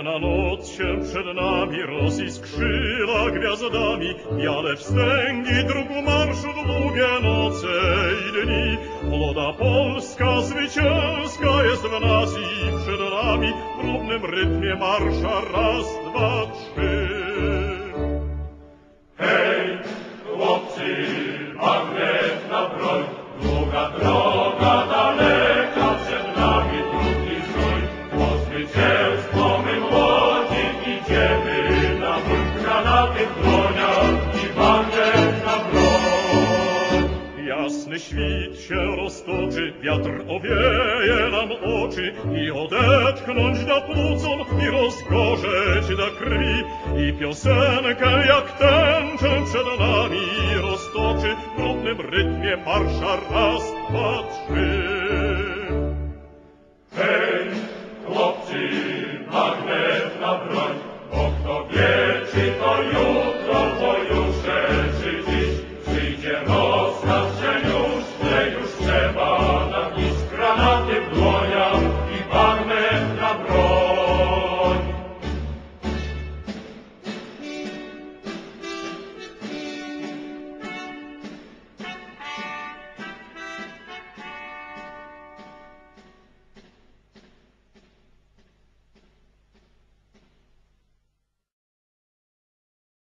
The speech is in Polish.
Ciemna noc się przed nami roziskrzyla gwiazdami, biale wstęgi drugu marszu długie noce i dni. Młoda Polska zwycięska jest w nas i przed nami w równym rytmie marsza raz, dwa, trzy. Hej, chłopcy, magnetna broń, długa droga daleka przed nami trudny strój. Po zwycięstwo my młodzi idziemy na bój, granaty w dłoniach i magnetna broń. Jasny świt się roztoczy, wiatr owieje nam oczy i odetchnąć da płucom i rozgorzeć da krwi. I piosenkę jak tęczę przed nami roztoczy w równym rytmie marsza raz, dwa, trzy. Hej, chłopcy, magnetna broń, bo kto wie, czy to jutro, pojutrze, czy dziś przyjdzie rozkaz, że już trzeba nam iść, granaty w dłoniach.